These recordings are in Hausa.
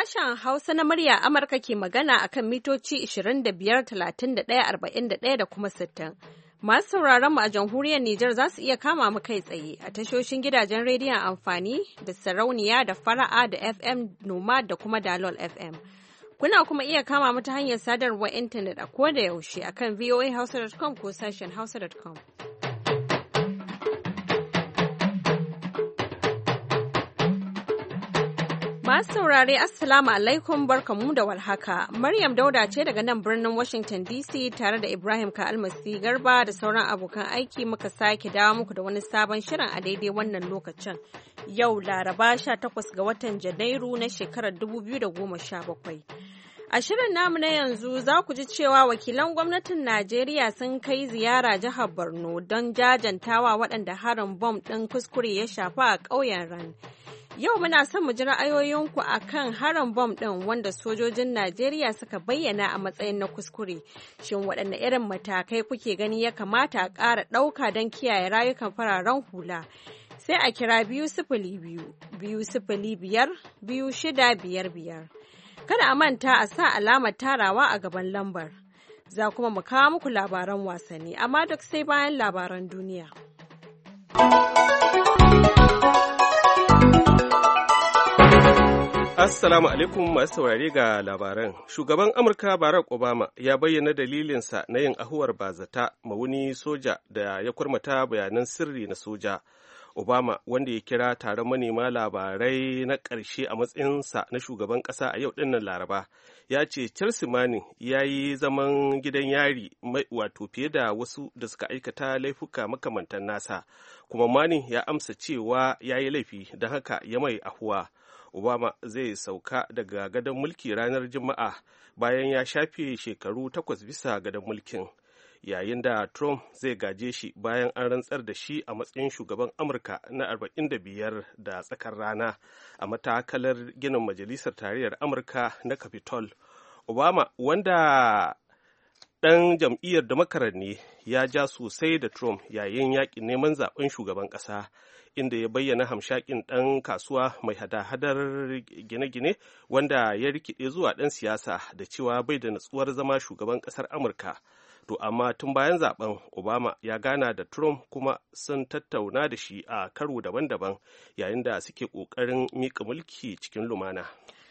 Sashen Hausa na murya Amurka ke magana akan mitoci 25, 31, 41 da kuma 60. Masu sauraron mu a jamhuriyar Nijar za su iya kama mu kai tsaye a tashoshin gidajen rediyon amfani da sarauniya da fara'a da FM Nomad da kuma Dalol FM. Kuna kuma iya kama mu ta hanyar sadarwar intanet a koda yaushe akan voahausa.com ko sashen hausa.com. Masu saurare Assalamu alaikum barkamu da warhaka. Maryam Dauda ce daga nan birnin Washington DC tare da Ibrahim Ka'almasi Garba da sauran abokan aiki muka sake dawo muku da wani sabon shirin a daidai wannan lokacin. Yau Laraba 18 ga watan Janairu na shekarar 2017. A shirin namu na yanzu za ku ji cewa wakilan gwamnatin Najeriya sun kai ziyara jihar Borno don jajantawa waɗanda harin bom ɗin kuskure ya shafa a ƙauyen Ran. Yau muna son mu ji ra'ayoyinku a kan harin bom ɗin wanda sojojin Najeriya suka bayyana a matsayin na kuskure. Shin waɗanne irin matakai kuke gani ya kamata a ƙara ɗauka don kiyaye rayukan fararen hula? Sai a kira 202 205 2655. Kada a manta a sa alamar tarawa a gaban lambar. Za kuma mu kawo muku labaran wasanni, amma duk sai bayan labaran duniya. Assalamu alaikum masu saurare ga labaran. Shugaban Amurka Barack Obama ya bayyana dalilinsa na yin ahuwar bazata ma wani soja da ya kurmata bayanan sirri na soja. Obama, wanda ya kira taron manema labarai na ƙarshe a matsayinsa na shugaban ƙasa a yau ɗinnan Laraba, ya ce Chelsea Manning ya yi zaman gidan yari wato fiye da wasu da suka aikata laifuka makamantan nasa, kuma Manning ya amsa cewa ya yi laifi don haka ya mai ahuwa. Obama zai sauka daga gadon mulki ranar Juma'a bayan ya shafe shekaru 8 bisa gadon mulkin, yayin da Trump zai gaje shi bayan an rantsar da shi a matsayin shugaban Amurka na 45 da tsakar rana a matakalar ginin Majalisar Tarayyar Amurka na Capitol. Obama, wanda ɗan jam'iyyar Democrat ne, ya ja sosai da Trump yayin yaƙin neman zaben shugaban ƙasa, inda ya bayyana hamshakin ɗan kasuwa mai hada-hadar gine-gine wanda ya rikide zuwa ɗan siyasa da cewa bai da natsuwar zama shugaban ƙasar Amurka. To amma tun bayan zaben, Obama ya gana da Trump kuma sun tattauna da shi a karo daban-daban yayin da suke ƙoƙarin miƙa mulki cikin lumana.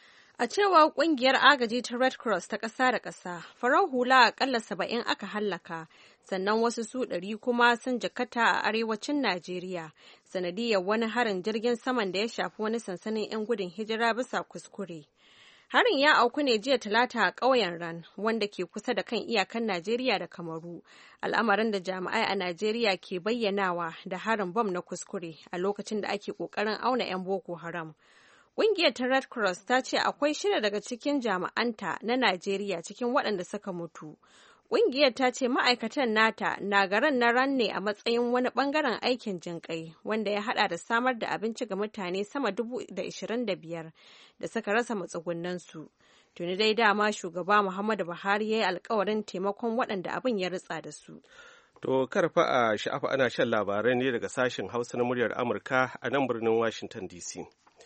A cewa ƙungiyar agaji ta Red Cross ta ƙasa da ƙasa, farar hula aƙalla 70 aka hallaka, sannan wasu su 100 kuma sun jikkata a arewacin Najeriya, sanadiyar wani harin jirgin saman da ya shafi wani sansanin 'yan gudun hijira bisa kuskure. Harin ya auku ne jiya Talata a ƙauyen Ran, wanda ke kusa da kan iyakan Najeriya da Kamaru, al'amarin da jami'ai a Najeriya ke bayyanawa da harin bom na kuskure a lokacin da ake ƙoƙarin auna 'yan Boko Haram. Ƙungiyar ta Red Cross ta ce akwai 6 daga cikin jami'anta na Najeriya cikin waɗanda suka mutu. Ƙungiyar ta ce ma'aikatan nata na garin na Ran ne a matsayin wani ɓangaren aikin jinƙai wanda ya haɗa da samar da abinci ga mutane sama 25,000 da suka rasa matsugunansu. Tuni dai dama shugaba Muhammadu Buhari ya yi alkawarin taimakon waɗanda abin ya ritsa da su. To karfa a sha'afa ana shan labarai ne daga sashen Hausa na muryar Amurka a nan birnin Washington DC.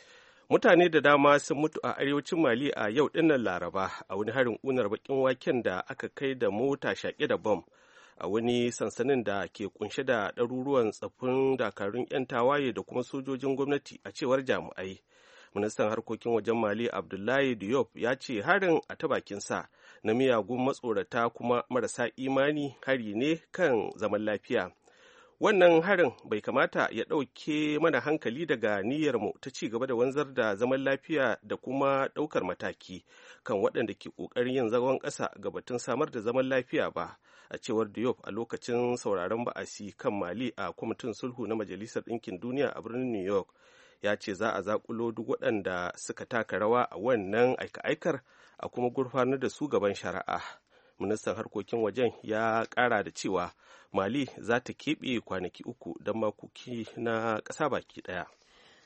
Mutane da dama sun mutu a arewacin Mali a yau dinnan Laraba a wani harin ƙunar bakin waken da aka kai da mota shaƙe da bom a wani sansanin da ke kunshe da ɗaruruwan tsaffin dakarun 'yan tawaye da kuma sojojin gwamnati a cewar jami'ai. Ministan harkokin wajen Mali Abdullahi Diop ya ce harin a ta bakinsa na miyagun matsorata kuma marasa imani hari ne kan zaman lafiya. Wannan harin bai kamata ya ɗauke mana hankali daga niyyarmu ta ci gaba da wanzar da zaman lafiya da kuma ɗaukar mataki kan waɗanda ke ƙoƙarin yin zagon ƙasa ga batun samar da zaman lafiya ba, a cewar Diop a lokacin sauraron ba'asi kan Mali a kwamitin sulhu na Majalisar Ɗinkin Duniya a birnin New York. Ya ce za a zaƙulo duk waɗanda suka taka rawa a wannan aika-aikar a kuma gurfanar da su gaban shari'a. Ministan harkokin wajen ya ƙara da cewa Mali za ta keɓe kwanaki 3 don makoki na ƙasa baki ɗaya.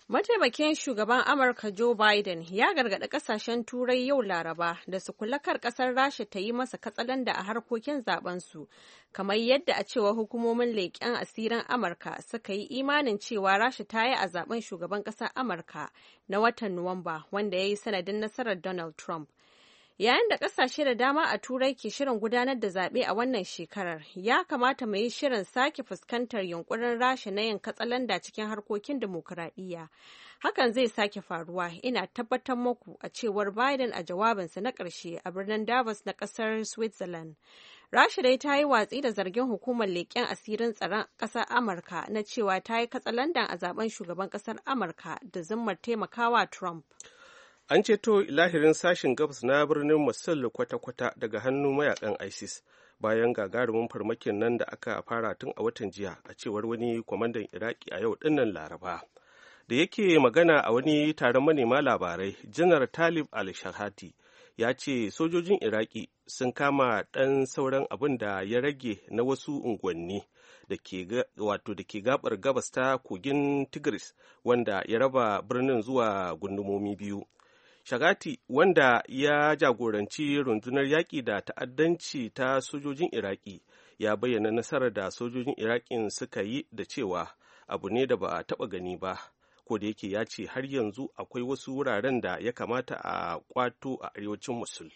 Mataimakin shugaban Amurka Joe Biden ya gargaɗi ƙasashen Turai yau Laraba da su kula kar ƙasar Rasha ta yi masa katsalanda a harkokin zabensu, kamar yadda a cewa hukumomin leƙen asirin Amurka suka yi imanin cewa Rasha ta yi a zaben shugaban ƙasar Amurka na watan Nuwamba, wanda ya yi sanadin nasarar Donald Trump. Yayin da ƙasashe da dama a Turai ke shirin gudanar da zaɓe a wannan shekarar, ya kamata mu yi shirin sake fuskantar yunkurin Rasha na yin katsalanda cikin harkokin dimokuraɗiyya. Hakan zai sake faruwa, ina tabbatar muku, a cewar Biden a jawabinsa na ƙarshe a birnin Davos na ƙasar Switzerland. Rasha dai ta yi watsi da zargin hukumar leƙen asirin tsaron ƙasar Amurka na cewa ta yi katsalandan a zaben shugaban ƙasar Amurka da zimmar taimakawa Trump. An ceto ilahirin sashen gabas na birnin Mosul kwata-kwata daga hannun mayakan ISIS bayan gagarumin farmakin nan da aka fara tun a watan jiya, a cewar wani kwamandan Iraki a yau dinnan Laraba. Da yake magana a wani taron manema labarai, Janar Talib al-Shahati ya ce sojojin Iraki sun kama ɗan sauran abin da ya rage na wasu unguwanni da ke gabar gabas ta kogin Tigris, wanda ya raba birnin zuwa gundumomi biyu. Shagati, wanda ya jagoranci rundunar yaƙi da ta'addanci ta sojojin Iraki, ya bayyana nasarar da sojojin Iraƙin suka yi da cewa abu ne da ba a taɓa gani ba, ko da yake ya ce har yanzu akwai wasu wuraren da ya kamata a ƙwato a arewacin Mosul.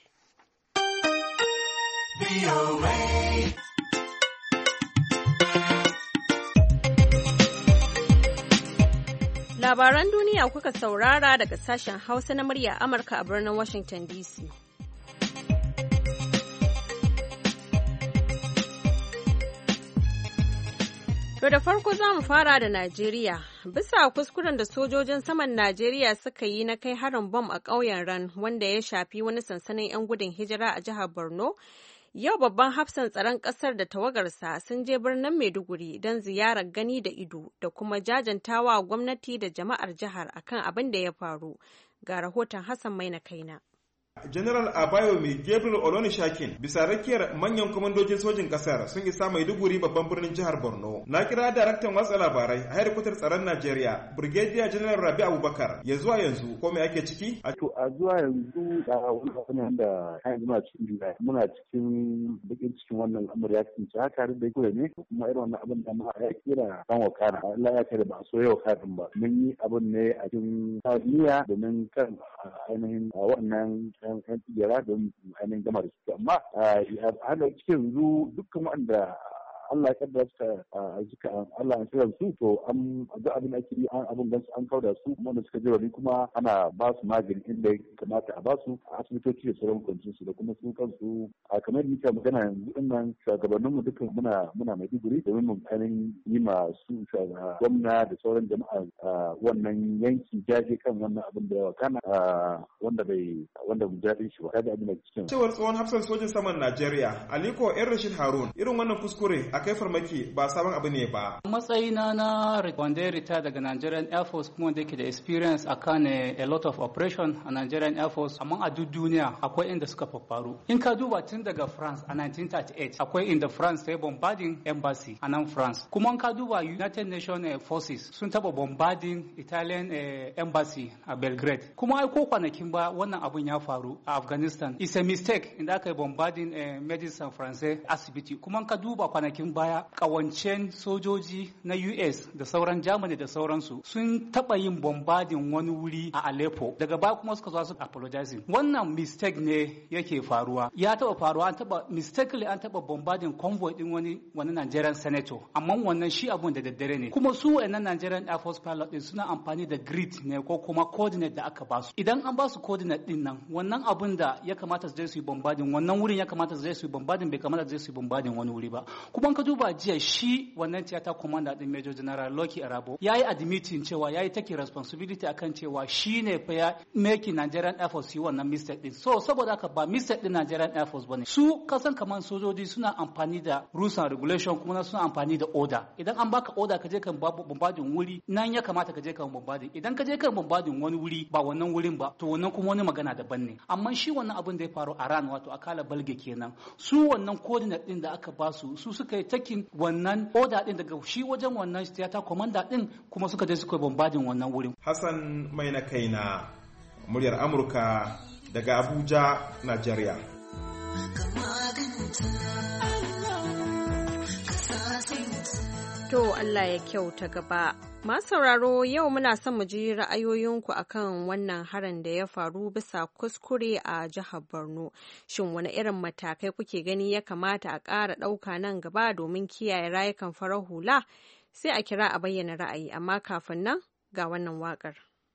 Labaran duniya kuka saurara daga sashen Hausa na murya Amurka a birnin Washington DC. To da farko za mu fara da Najeriya. Bisa kuskuren da sojojin saman Najeriya suka yi na kai harin bom a ƙauyen Ran, wanda ya shafi wani sansanin 'yan gudun hijira a jihar Borno, yau babban hafsan tsaron ƙasar da tawagarsa sun je birnin Maiduguri don ziyarar gani da ido da kuma jajantawa gwamnati da jama'ar jihar akan abin da ya faru. Ga rahoton Hassan Maina Kaina. General Abayomi Gabriel Olonishakin bisa rakiyar manyan kwamandojin sojin kasar sun isa Maiduguri babban birnin jihar Borno. Na kira daraktan watsa labarai a hedikwatar tsaron Najeriya, Brigadier General Rabi Abubakar, ya zuwa yanzu ko me ake ciki? A zuwa yanzu da wani da yanzu muna cikin bakin cikin wannan al'amari ya kasance haka da yake ne kuma irin wannan abin da ma ya kira kan wakana. Allah ya kare ba so yau karin ba. Mun yi abin ne a cikin niyya domin kan ainihin wannan yan tijara don ainihin gama da su, amma a hada cikin yanzu dukkan waɗanda Allah ya kaddara suka Allah ya tsira su, to an ga abin ake yi abin da an kauda su kuma da suka je wani kuma ana ba su magani inda ya kamata a ba su a asibitoci da sauran kwancin su da kuma su kansu kamar yadda magana yanzu din nan shugabannin mu dukkan muna Maiduguri domin mu ainihin yi ma su gwamna da sauran jama'a wannan yanki jaje kan wannan abin da yawa kana wanda mu jaɗin shi ba kada abin da cikin cewar tsohon hafsan sojin saman Najeriya Aliko Yan Rashid Harun, irin wannan kuskure a kai farmaki ba sabon abu ne ba. Matsayina na wanda ya rita daga Nigerian Air Force kuma wanda yake da experience akan a lot of operation a Nigerian Air Force, amma a duk duniya akwai inda suka faru. In ka duba tun daga France a 1938 akwai inda France ta yi bombarding embassy a nan France. Kuma in ka duba United Nations Forces sun taba bombarding Italian embassy a Belgrade. Kuma ai ko kwanakin ba wannan abun ya faru a Afghanistan. It's a mistake inda aka yi bombarding Medicine France asibiti. Kuma in ka duba kwanakin baya kawancen sojoji na US da sauran Germany da sauransu sun taba yin bombarding wani wuri a Aleppo, daga baya kuma suka zo su apologizing. Wannan mistake ne yake faruwa, ya taba faruwa, an taba bombarding convoy din wani Nigerian senator, amma wannan shi abun da daddare ne. Kuma su wayannan Nigerian Air Force pilot din suna amfani da grid ne ko kuma coordinate da aka basu. Idan an basu coordinate din nan, wannan abun da ya kamata su je su yi bombarding, wannan wurin ya kamata su je su yi bombarding, bai kamata su je su yi bombarding wani wuri ba. Kuma ka duba jiya shi wannan theater commander din Major General Lucky Arabo yayi admitting cewa yayi take responsibility akan cewa shine fa ya make Nigerian Air Force yi wannan mistake din. So saboda haka ba mistake din Nigerian Air Force bane. Su kasan kaman sojoji suna amfani da rules and regulation kuma suna amfani da order. Idan an baka order ka je kan bombarding wuri, nan ya kamata ka je kan bombarding. Idan ka je kan bombarding wani wuri ba wannan wurin ba, to wannan kuma wani magana daban ne. Amma shi wannan abin da ya faru a ran wato akala balge kenan. Su wannan coordinate din da aka basu su suka suka yi takin wannan order din daga shi wajen wannan theater commander din kuma suka je suka bombarding wannan wurin. Hassan mai na kaina, muryar Amurka daga Abuja, Najeriya. To Allah ya kyauta gaba. Masu sauraro yau muna son mu ji ra'ayoyinku akan wannan harin da ya faru bisa kuskure a jihar Borno. Shin wani irin matakai kuke gani ya kamata a ƙara ɗauka nan gaba domin kiyaye rayukan farar hula? Sai a kira a bayyana ra'ayi, amma kafin nan ga wannan waƙar.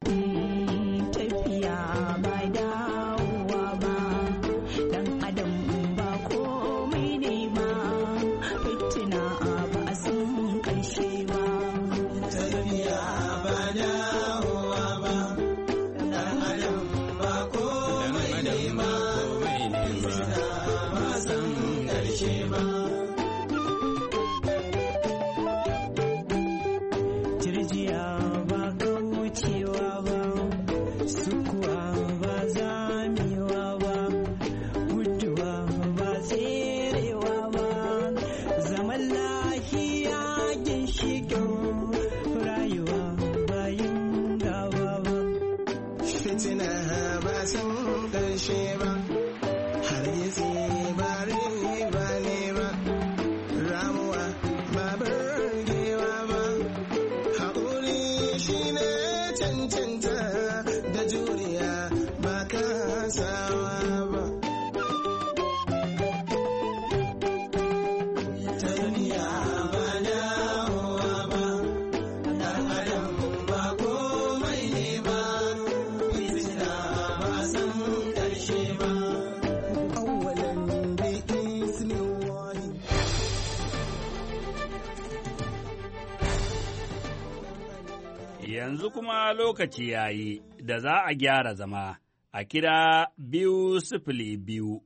Yanzu kuma lokaci ya yi da za a gyara zama a kira 202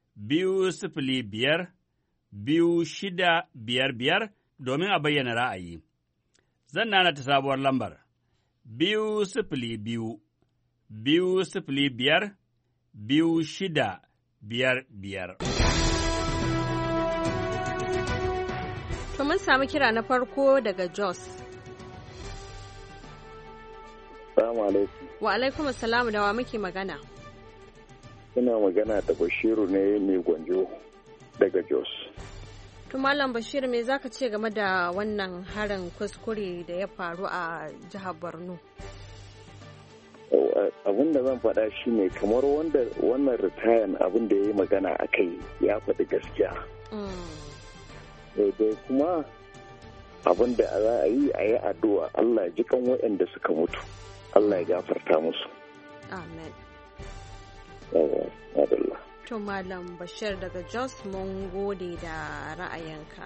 205 2655 domin a bayyana ra'ayi. Zan nana ta sabuwar lambar 202 205 2655. To mun samu kira na farko daga Jos. Assalamu alaikum. Wa alaikum assalam, da wa muke magana? Ina magana da Bashiru ne mai gwanjo daga Jos. To Malam Bashir, me zaka ce game da wannan harin kuskure da ya faru a jihar Borno? Abin da zan faɗa shi ne kamar wannan ritayan abin da ya yi magana a kai ya faɗi gaskiya. Dai kuma abin da za a yi addu'a Allah ya ji kan waɗanda suka mutu. Allah ya gafarta musu. Amen. Adalla. To Malam Bashir daga Jos, mun gode da ra'ayinka.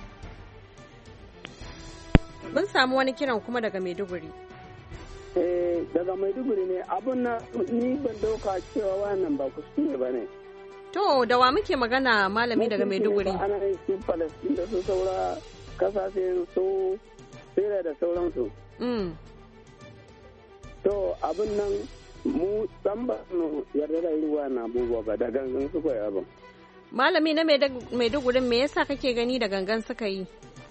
Mun samu wani kiran kuma daga Maiduguri. Daga Maiduguri ne, abun na ni ban dauka cewa wannan ba kuskure ba ne. To da wa muke magana malami daga Maiduguri? Ana yin su Palestine da su saura kasashen su Syria da sauransu. To abin nan mu san ba mu yarda da ruwa na abubuwa ba da gangan suka yi abin. Malami na Maiduguri, me yasa kake gani da gangan suka yi?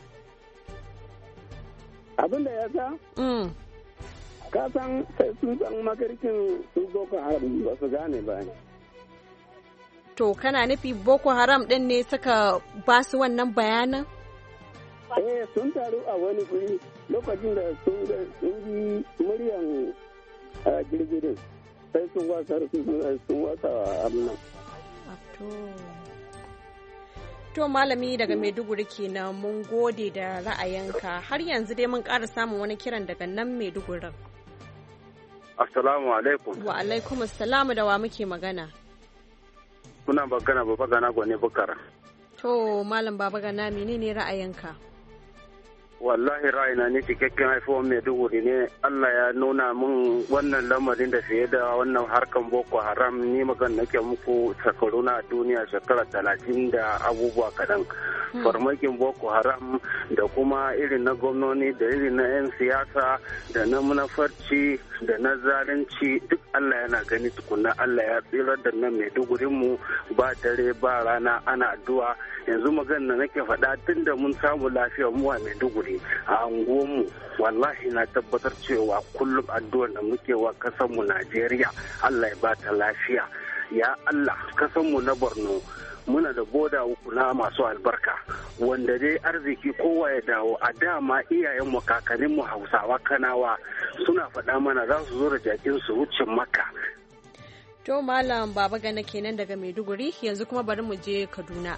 Abin da ya sa? Ka san sai sun san makarkin su Boko Haram ba su gane ba ne. To kana nufi Boko Haram ɗin ne suka ba su wannan bayanan? Sun taru a wani guri lokacin da sun ji muryan girgirin sai sun wasa abin nan. To malami daga Maiduguri kenan, mun gode da ra'ayinka. Har yanzu dai mun ƙara samun wani kiran daga nan Maidugurin. Assalamu alaikum. Wa alaikum assalamu, da wa muke magana? Muna magana Baba Gana Gwani Bukar. To Malam Baba Gana, menene ra'ayinka? wallahi ra'ayina ne cikakken haifuwar Maiduguri ne. Allah ya nuna min wannan lamarin da fiye da wannan harkan Boko Haram, ni magan nake muku shekaru na duniya shekara 30 da abubuwa kaɗan. Farmakin Boko Haram da kuma irin na gwamnoni da irin na 'yan siyasa da na munafarci da na zalunci duk Allah yana gani tukunna. Allah ya tsirar da nan Maidugurin mu ba dare ba rana ana addu'a. Yanzu magana nake faɗa tun da mun samu lafiya mu a Maiduguri a anguwanmu, wallahi na tabbatar cewa kullum addu'ar da muke wa kasanmu Najeriya Allah ya ba ta lafiya. Ya Allah, kasanmu na Borno muna da boda uku na masu albarka wanda dai arziki kowa ya dawo. A dama iyayenmu kakanninmu Hausawa Kanawa suna faɗa mana za su zo da jakin su wucin Makka. To Malam Baba Gana kenan daga Maiduguri, yanzu kuma bari mu je Kaduna.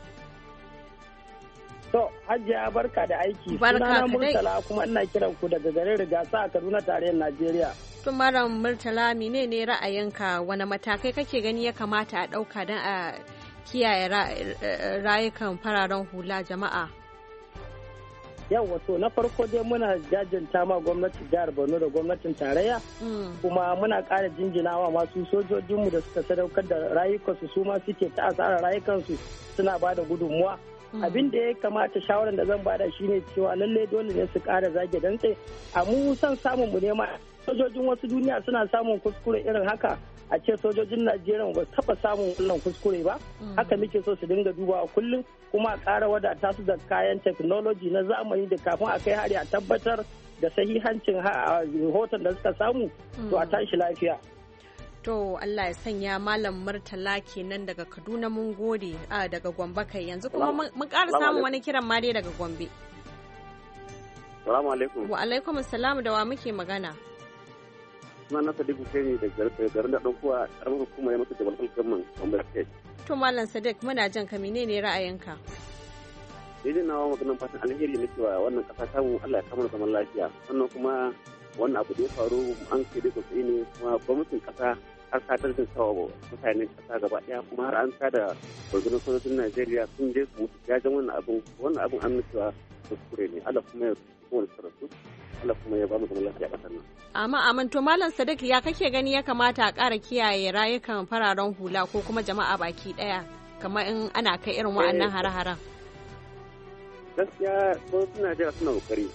To, Hajiya barka da aiki. Barka Murtala kuma ina kiran ku daga garin Rigasa a Kaduna tarayyar Najeriya. To Malam Murtala, menene ra'ayinka, wani matakai kake gani ya kamata a ɗauka don a kiyaye rayukan fararen hula jama'a? Yau wato na farko dai muna jajanta ma gwamnatin jihar Borno da gwamnatin tarayya kuma muna ƙara jinjinawa masu sojojinmu da suka sadaukar da rayukansu, su ma suke ta asarar rayukansu suna ba da gudunmuwa. Abin da ya kamata shawarar da zan bada shine cewa lalle dole ne su ƙara zage dantse a mu san samun mu nema. Sojojin wasu duniya suna samun kuskure irin haka, a ce sojojin Najeriya ba taba samun wannan kuskure ba. Haka muke so su dinga dubawa kullum, kuma a ƙara wadata su da kayan technology na zamani da kafin a kai hari a tabbatar da sahihancin rahoton da suka samu to a tashi lafiya. To Allah ya sanya Malam Murtala kenan daga Kaduna, mun gode. Daga Gombe kai, yanzu kuma mun ƙara samun wani kiran ma dai daga Gombe. Salamu alaikum. Wa alaikum assalam, da wa muke magana? Suna Sadiq Hussaini daga garin da ɗaukuwa ƙaramin hukuma ya mutu da balkan gamman Gombe State. To Malam Sadiq, muna jan ka, menene ra'ayinka? Idan na maganin fatan alheri na cewa wannan ƙasa tamu Allah ya kama zaman lafiya. Sannan kuma wannan abu da ya faru an kai da sosai ne, kuma gwamnatin ƙasa har ta tarjin sawa mutanen ƙasa gaba ɗaya, kuma har an tada rundunar sojojin Najeriya sun je su mutu jajen wannan abun an cewa kuskure ne. Allah kuma ya kowane sarrafu, Allah kuma ya ba mu zaman lafiya a ƙasar nan. Amma to Malam Sadiq, ya kake gani ya kamata a ƙara kiyaye rayukan fararen hula ko kuma jama'a baki ɗaya kamar in ana kai irin wa'annan hare-haren? Gaskiya sojojin Najeriya suna ƙoƙari.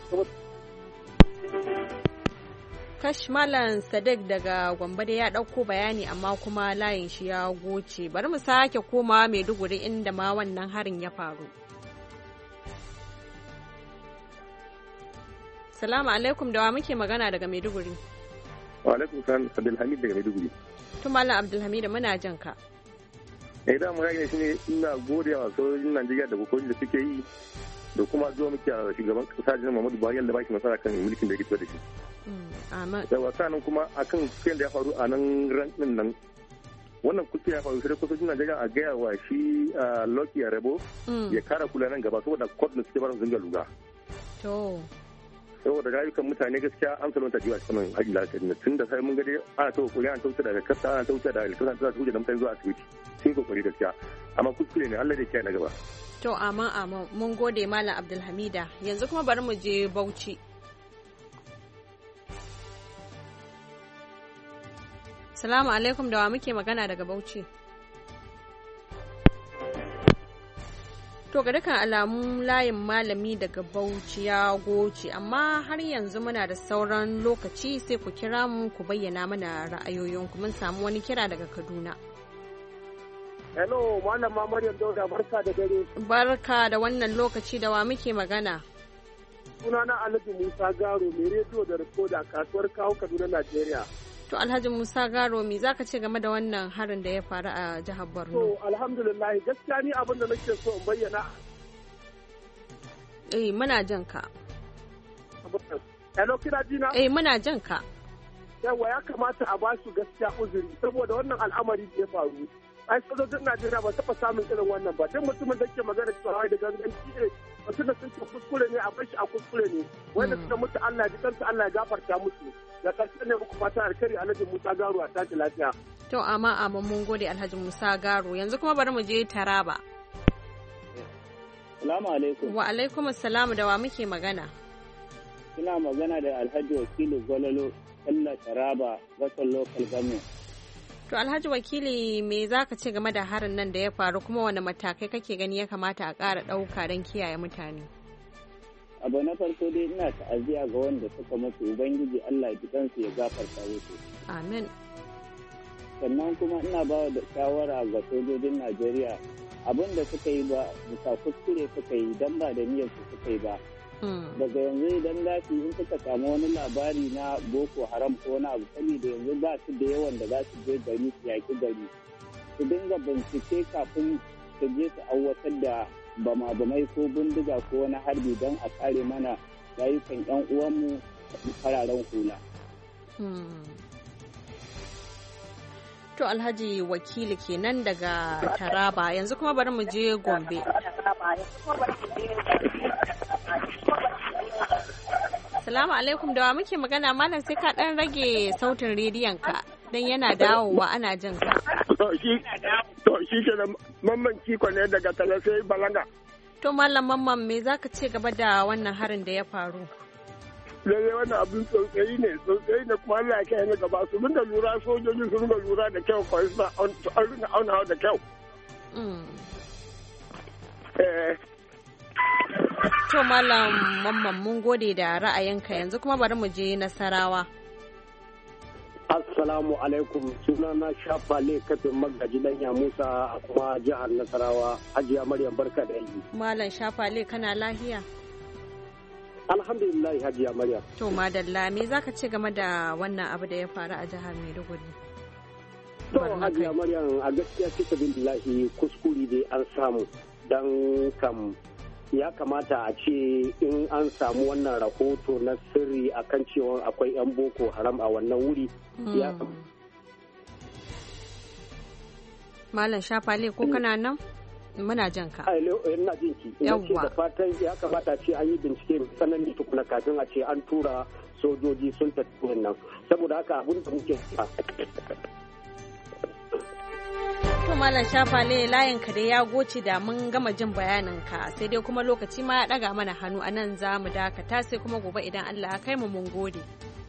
Kash Malam Sadiq daga Gombe da ya ɗauko bayani amma kuma layin shi ya goce. Bari mu sake komawa Maiduguri inda ma wannan harin ya faru. Salamu alaikum, da wa muke magana daga Maiduguri? Wa alaikum salam, Abdulhamid daga Maiduguri. Tun Malam Abdulhamid, muna jan ka. Da mu rage shi ne, ina gode wa sojojin Najeriya da kokarin da suke yi da kuma zuwa muke a shugaban kasa Janar Muhammadu Buhari da baki nasara kan mulkin da yake da shi. Da wasa nan kuma akan kuskure da ya faru a nan rankin nan, wannan kuskure ya faru sai sojojin Najeriya a gaya wa shi Lucky Arebo ya kara kula nan gaba saboda kod da suke ba su dinga luga. Saboda rayukan mutane gaskiya an salonta jiwa cikin hajji lafiya tun da sai mun ga dai ana ta kokari an tauta daga kasa, ana tauta da alkasa ta su da mutane zuwa asibiti sun kokari gaskiya, amma kuskure ne, Allah da ya na gaba. To amma mun gode Malam Abdulhamida, yanzu kuma bari mu je Bauchi. Salamu alaikum, da wa muke magana daga Bauchi? To ga dukkan alamun layin malami daga Bauchi ya goce, amma har yanzu muna da sauran lokaci, sai ku kira mu ku bayyana mana ra'ayoyinku. Mun samu wani kira daga Kaduna. Hello, Malama Maryam Dauda, barka da dare. Barka da wannan lokaci, da wa muke magana? Sunana Alhaji Musa Garo, mai rediyo da rikoda, kasuwar kawo Kaduna, Najeriya. To Alhaji Musa Garo, me zaka ce game da wannan harin da ya faru a jihar Borno? To alhamdulillah, gaskiya ni abin da nake so in bayyana. Muna jan ka. Hello, kina jina? Muna jan ka. Yawa, ya kamata a ba su gaskiya uzuri saboda wannan al'amari da ya faru. Ai sojojin Najeriya ba taɓa samun irin wannan ba. Duk mutumin da ke magana cewa da ganganci ne, mutum da sun ce kuskure ne a bashi a kuskure ne. Wanda suka mutu Allah ya ji kansu, Allah ya gafarta musu. Da ƙarshe ne muku fata alkhairi Alhaji Musa Garo, a tashi lafiya. To amma mun gode Alhaji Musa Garo. Yanzu kuma bari mu je Taraba. Salamu alaikum. Wa alaikum assalam, da wa muke magana? Suna magana da Alhaji Wakili Gwalalo, Kalla Taraba, Gasar Local Government. To Alhaji Wakili, me za ka ce game da harin nan da ya faru kuma wani matakai kake gani ya kamata a ƙara ɗauka don kiyaye mutane? Abu na farko dai ina ta'aziyya ga wanda suka mutu, Ubangiji Allah ya kansu ya gafarta musu. Amin. Sannan kuma ina ba da shawara ga sojojin Najeriya, abin da suka yi ba bisa kuskure suka yi don ba da niyyar su suka yi ba. Daga yanzu idan za su in suka samu wani labari na Boko Haram ko wani abu, saboda yanzu ba su da yawan da za su je gari su yaƙi gari, su dinga bincike kafin su je su aiwatar da bama-bamai ko bindiga ko wani harbi don a kare mana rayukan 'yan uwanmu fararen hula. To Alhaji Wakili kenan daga Taraba, yanzu kuma bari mu je Gombe. Salamu alaikum, da wa muke magana? Malam sai ka dan rage sautin rediyon ka dan yana dawowa ana jin ka. To shi ke da Mamman Kiko ne daga Talasai Balanga. To Malam Mamman, me zaka ce gaba da wannan harin da ya faru? Lalle wannan abin tsautsayi ne kuma Allah ya kai ni gaba su ringa lura, sojoji su ringa lura da kyau, kawai su ringa aunawa da kyau. To Malam Mamman, mun gode da ra'ayinka, yanzu kuma bari mu je Nasarawa. Assalamu alaikum, sunana Shafale kafin Magaji Danya Musa a kuma jihar Nasarawa. Hajiya Maryam, barka da yi. Malam Shafale, kana lahiya? Alhamdulillah Hajiya Maryam. To madalla, me zaka ce game da wannan abu da ya faru a jihar Maiduguri? To Hajiya Maryam, a gaskiya cikin billahi kuskure dai an samu, dan kam ya kamata a ce in an samu wannan rahoto na sirri akan cewa akwai 'yan Boko Haram a wannan wuri. Malam Shafale, ko kana nan? Muna jan ka. Ina jin ki. Ina ce da fatan ya kamata ce an yi bincike mai tsanani tukuna kafin a ce an tura sojoji sun tafi wannan. Saboda haka abin da muke To Malam Shafale, layin ka dai ya goce da mun gama jin bayanin ka, sai dai kuma lokaci ma ya daga mana hannu, anan za mu dakata, sai kuma gobe idan Allah ya kai mu, mun gode.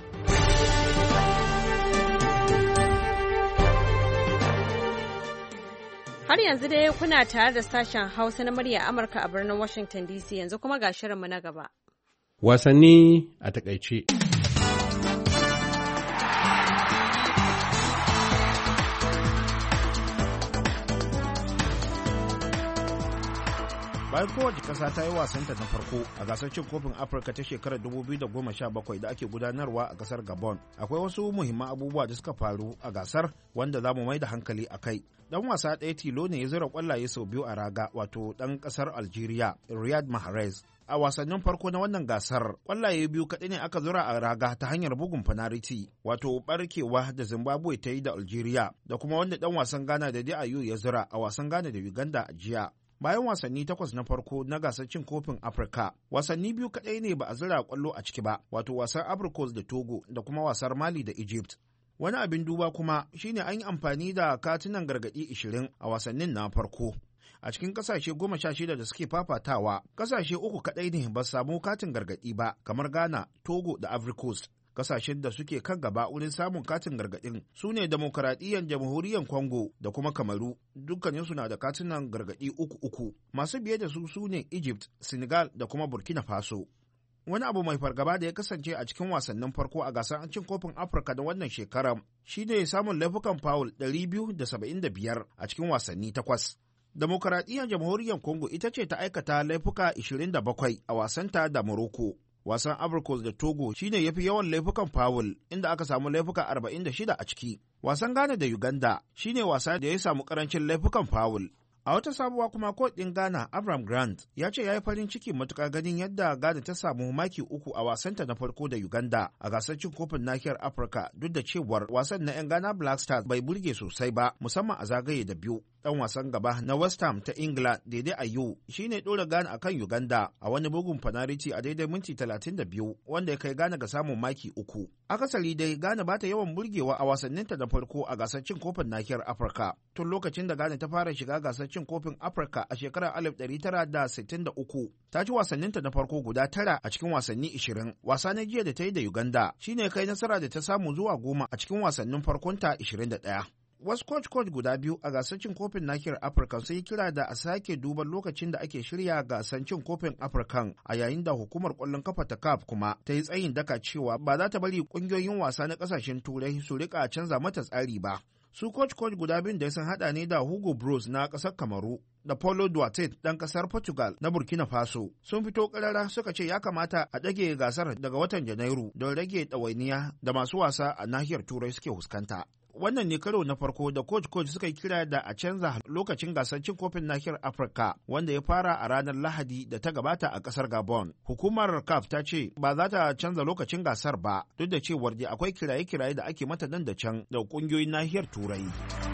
Har yanzu dai kuna tare da sashen Hausa na murya Amurka a birnin Washington DC, yanzu kuma ga shirinmu na gaba. Wasanni a takaice. bayan kowace ƙasa ta yi wasanta na farko a gasar cin kofin afirka ta shekarar 2017 da ake gudanarwa a ƙasar gabon, akwai wasu muhimman abubuwa da suka faru a gasar wanda za mu mai da hankali a kai. Dan wasa ɗaya tilo ne ya zura ƙwallaye sau biyu a raga, wato ɗan ƙasar algeria Riyad Mahrez. A wasannin farko na wannan gasar, ƙwallaye biyu kaɗai ne aka zura a raga ta hanyar bugun fanariti, wato ɓarkewa da Zimbabwe ta yi da Algeria, da kuma wanda ɗan wasan Ghana da Ayew ya zura a wasan Ghana da Uganda a jiya. Bayan wasanni 8 na farko na gasar cin kofin Afirka, wasanni biyu kaɗai ne ba a zura ƙwallo a ciki ba, wato wasan Ivory Coast da Togo da kuma wasar Mali da Egypt. Wani abin duba kuma shine an yi amfani da katunan gargaɗi 20 a wasannin na farko. A cikin kasashe 16 da suke fafatawa, kasashe 3 kaɗai ne ba samu katin gargaɗi ba, kamar Ghana, Togo da Ivory Coast. Kasashen da suke kan gaba wurin samun katin gargaɗin su ne Demokaradiyyar Jamhuriyar Congo da kuma Kamaru, dukkaninsu na da katunan gargaɗi 3-3. Masu biye da su ne Egypt, Senegal da kuma Burkina Faso. Wani abu mai fargaba da ya kasance a cikin wasannin farko a gasar cin kofin Afirka da wannan shekarar shi ne samun laifukan foul 275 a cikin wasanni 8. Demokaradiyyar Jamhuriyar Congo ita ce ta aikata laifuka 27 a wasanta da Morocco. Wasan Ivory Coast da Togo shine yafi yawan laifukan foul, inda aka samu laifuka 46 a ciki. Wasan Ghana da Uganda shine wasa da ya samu karancin laifukan foul. A wata sabuwa kuma kot ɗin Ghana, Avram Grant, ya ce ya yi farin ciki matuƙa ganin yadda Ghana ta samu maki 3 a wasanta na farko da Uganda a gasar cin kofin nahiyar Afirka, duk da cewar wasan na 'yan Ghana Black Stars bai burge sosai ba, musamman a zagaye da biyu. Dan wasan gaba na West Ham ta Ingila Dede Ayew shine ɗora Ghana akan Uganda a wani bugun fanariti a daidai minti 32 wanda ya kai Ghana ga samun maki 3. Akasari dai Ghana ba ta yawan burgewa a wasanninta da farko a gasar cin kofin nahiyar Afirka. Tun lokacin da Ghana ta fara shiga gasar cin kofin Afirka a shekarar 1963 ta ci wasanninta na farko guda 9 a cikin wasanni 20. Wasa na jiya da ta yi da Uganda shine kai nasara da ta samu zuwa 10 a cikin wasannin farkonta 21. Wasu coach guda biyu a gasar cin kofin nahiyar Afirka sun yi kira da a sake duban lokacin da ake shirya gasar cin kofin Afirkan a yayin da hukumar ƙwallon kafa ta CAF kuma ta yi tsayin daka cewa ba za ta bari ƙungiyoyin wasa na ƙasashen Turai su rika canza mata tsari ba. Su coach guda biyun da sun hada ne da Hugo Bros na ƙasar Kamaru da Paulo Duarte ɗan ƙasar Portugal na Burkina Faso sun fito ƙarara suka ce ya kamata a ɗage gasar daga watan Janairu don rage ɗawainiya da masu wasa a nahiyar Turai suke fuskanta. Wannan ne karo na farko da coach suka yi kira da a canza lokacin gasar cin kofin nahiyar Afirka wanda ya fara a ranar Lahadi da ta gabata a kasar Gabon. Hukumar CAF ta ce ba za ta canza lokacin gasar ba duk da cewar da akwai kiraye-kiraye da ake mata nan da can da kungiyoyin nahiyar Turai.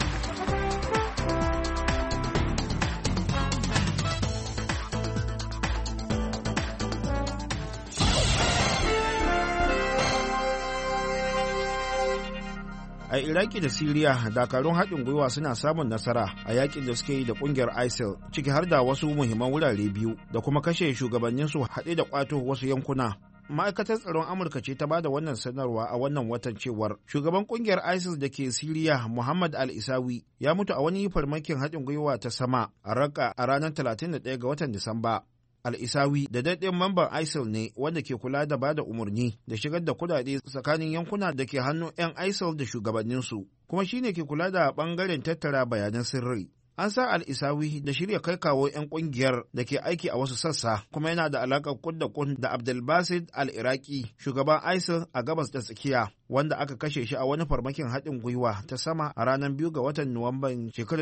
A Iraki da Siriya, dakarun haɗin gwiwa suna samun nasara a yakin da suke yi da ƙungiyar ISIL, ciki har da wasu muhimman wurare biyu da kuma kashe shugabanninsu haɗe da ƙwato wasu yankuna. Ma'aikatar tsaron Amurka ce ta ba da wannan sanarwa a wannan watan cewar shugaban ƙungiyar ISIL da ke Siriya, Muhammad al-Isawi, ya mutu a wani farmakin haɗin gwiwa ta sama a Raqqa a ranar 31 ga watan Disamba. Al-Isawi da daɗin mamban ISIL ne wanda ke kula da bada umarni da shigar da kudade tsakanin yankuna da ke hannun 'yan ISIL da shugabanninsu, kuma shine ke kula da ɓangaren tattara bayanan sirri. An sa Al-Isawi da shirya kai kawo 'yan ƙungiyar da ke aiki a wasu sassa, kuma yana da alaƙar kud da kun da Abdelbasid al-Iraqi, shugaban ISIL a gabas da tsakiya, wanda aka kashe shi a wani farmakin haɗin gwiwa ta sama a ranar 2 ga watan Nuwamban shekarar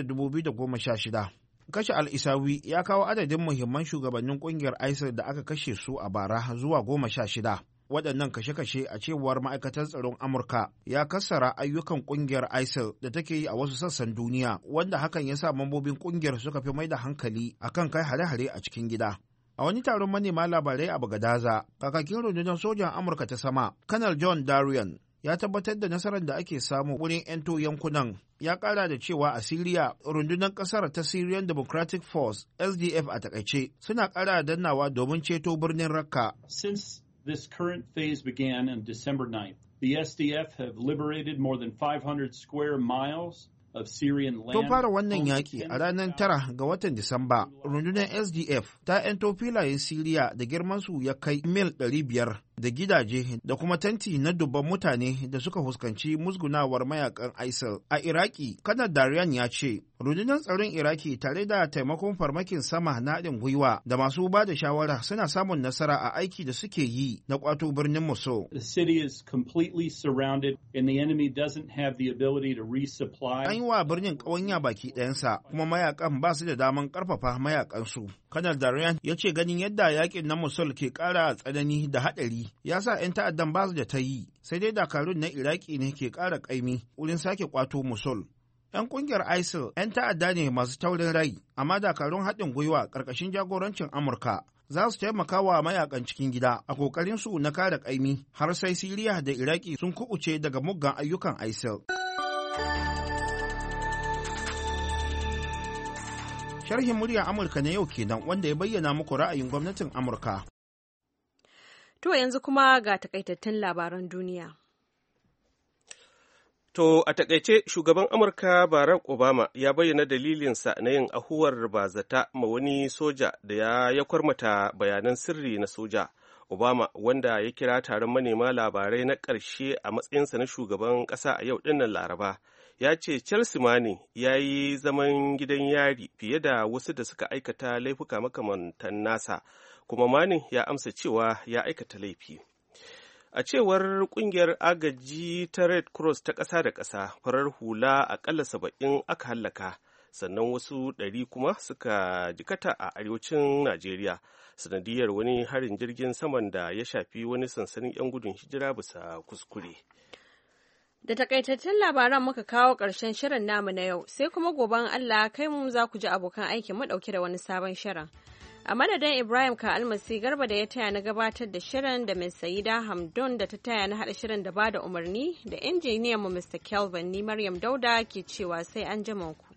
2016. Kashe Al-Isawi ya kawo adadin muhimman shugabannin kungiyar ISIL da aka kashe su a bara zuwa 16. Waɗannan kashe-kashe a cewar ma'aikatar tsaron Amurka ya kassara ayyukan kungiyar ISIL da take yi a wasu sassan duniya, wanda hakan ya sa mambobin kungiyar suka fi mai da hankali akan kai hare-hare a cikin gida. A wani taron manema labarai a Bagadaza, kakakin rundunar sojan Amurka ta sama, Kanal John Darien, ya tabbatar da nasarar da ake samu wurin 'yanto yankunan. Ya kara da cewa a Siriya, rundunar kasar ta Syrian Democratic Force SDF a takaice suna kara dannawa domin ceto birnin Raqqa. Since this current phase began on December 9th, the SDF have liberated more than 500 square miles of Syrian land. Tun fara wannan yaki a ranar 9 ga watan Disamba, rundunar SDF ta 'yanto filayen Siriya da girmansu ya kai mil 500 da gidaje da kuma tanti na dubban mutane da suka fuskanci musgunawar mayakan ISIL. A Iraki, Kanar Darian ya ce, rundunar tsaron Iraki tare da taimakon farmakin sama na haɗin gwiwa da masu ba da shawara suna samun nasara a aiki da suke yi na kwato birnin Mosul. The city is completely surrounded and the enemy doesn't have the ability to resupply. An yi wa birnin ƙawanya baki ɗayansa, kuma mayakan ba su da daman ƙarfafa mayakansu. Kanar Darian ya ce ganin yadda yakin na Mosul ke ƙara tsanani da haɗari ya sa 'yan ta'addan ba su da ta yi, sai dai dakarun na Iraki ne ke ƙara ƙaimi wurin sake kwato Mosul. 'Yan ƙungiyar ISIL 'yan ta'adda ne masu taurin rai, amma dakarun haɗin gwiwa ƙarƙashin jagorancin Amurka za su taimaka wa mayakan cikin gida a ƙoƙarinsu na kare ƙaimi har sai Siriya da Iraki sun kuɓuce daga muggan ayyukan ISIL. Sharhin muryar Amurka na yau kenan wanda ya bayyana muku ra'ayin gwamnatin Amurka. To yanzu kuma ga takaitattun labaran duniya. To a takaice shugaban Amurka Barack Obama ya bayyana dalilinsa na yin ahuwar bazata ma wani soja da ya kwarmata bayanan sirri na soja. Obama, wanda ya kira taron manema labarai na ƙarshe a matsayinsa na shugaban ƙasa a yau ɗinnan Laraba, ya ce Chelsea Manning ya yi zaman gidan yari fiye da wasu da suka aikata laifuka makamantan nasa, kuma Manning ya amsa cewa ya aikata laifi. A cewar kungiyar agaji ta Red Cross ta ƙasa da ƙasa, farar hula aƙalla 70 aka hallaka, sannan wasu 100 kuma suka jikata a arewacin Najeriya, sanadiyar wani harin jirgin saman da ya shafi wani sansanin 'yan gudun hijira bisa kuskure. Da takaitattun labaran muka kawo ƙarshen shirin namu na yau, sai kuma goben Allah kai mu za ku ji abokan aikin mu ɗauke da wani sabon shirin. A madadin Ibrahim ka almasi garba da ya taya na gabatar da shirin da Ms. Saida Hamdun da ta taya na haɗa shirin da ba da umarni da injiniyan mu Mr. Kelvin ni Maryam Dauda ke cewa sai an jima ku.